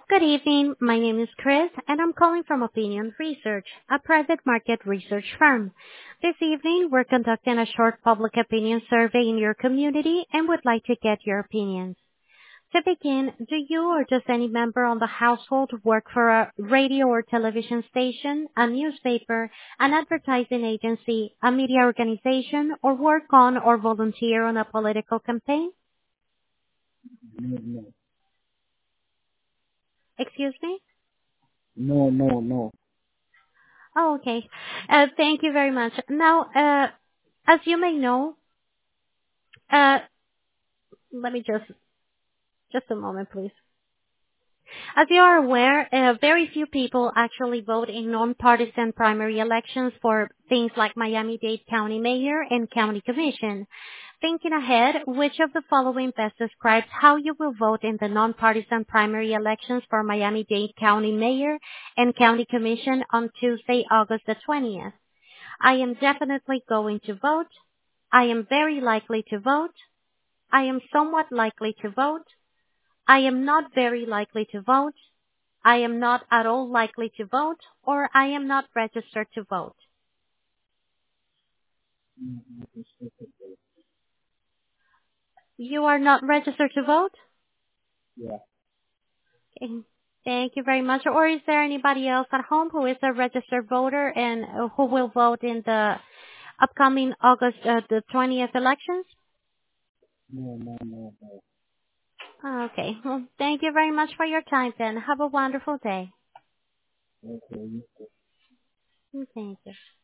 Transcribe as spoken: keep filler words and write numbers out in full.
Good evening. My name is Chris, and I'm calling from Opinion Research, a private market research firm. This evening, we're conducting a short public opinion survey in your community and would like to get your opinions. To begin, do you or just any member on the household work for a radio or television station, a newspaper, an advertising agency, a media organization, or work on or volunteer on a political campaign? No, no, Excuse me? no, no, no. Oh, okay. Uh, Thank you very much. Now, uh, as you may know, uh, let me just just a moment, please. As you are aware, uh, very few people actually vote in nonpartisan primary elections for things like Miami-Dade County Mayor and County Commission. Thinking ahead, which of the following best describes how you will vote in the nonpartisan primary elections for Miami-Dade County Mayor and County Commission on Tuesday, August the twentieth? I am definitely going to vote. I am very likely to vote. I am somewhat likely to vote. I am not very likely to vote. I am not at all likely to vote, or I am not registered to vote. You are not registered to vote? Yeah. Okay. Thank you very much. Or is there anybody else at home who is a registered voter and uh, who will vote in the upcoming August uh, the twentieth elections? No, no, no, no. Okay. Well, thank you very much for your time then. Have a wonderful day. Okay. Thank you.